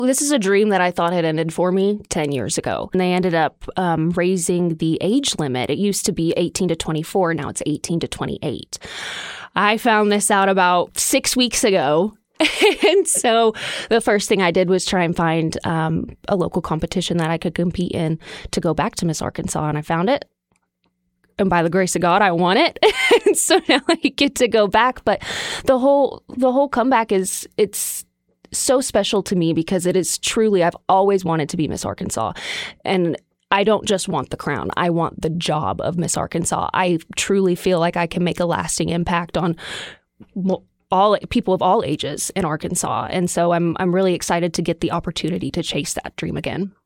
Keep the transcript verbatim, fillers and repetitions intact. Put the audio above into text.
This is a dream that I thought had ended for me ten years ago. And they ended up um, raising the age limit. It used to be eighteen to twenty-four. Now it's eighteen to twenty-eight. I found this out about six weeks ago. And so the first thing I did was try and find um, a local competition that I could compete in to go back to Miss Arkansas. And I found it. And by the grace of God, I won it. And so now I get to go back. But the whole the whole comeback is it's so special to me because it is truly, I've always wanted to be Miss Arkansas. And I don't just want the crown. I want the job of Miss Arkansas. I truly feel like I can make a lasting impact on all people of all ages in Arkansas. And so I'm I'm really excited to get the opportunity to chase that dream again.